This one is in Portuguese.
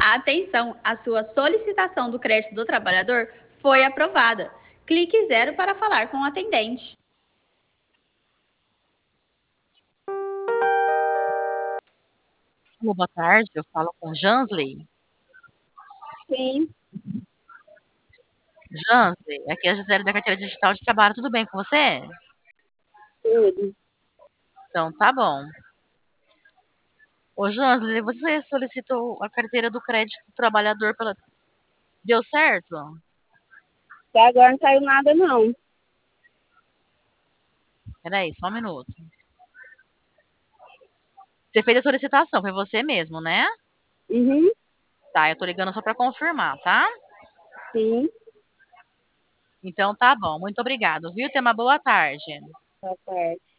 Atenção, a sua solicitação do crédito do trabalhador foi aprovada. Clique 0 para falar com o atendente. Boa tarde, eu falo com Jansley. Sim, Jansley, aqui é a Gisele da Carteira Digital de Trabalho, tudo bem com você? tudo. Então, tá bom. Ô, Jansley, você solicitou a carteira do crédito do trabalhador pela... Deu certo? Até agora não saiu nada, não. Peraí, só um minuto. Você fez a solicitação, foi você mesmo, né? Uhum, Tá, eu tô ligando só pra confirmar, tá? sim, Então, tá bom. Muito obrigado, viu? Tenha uma boa tarde. tá certo.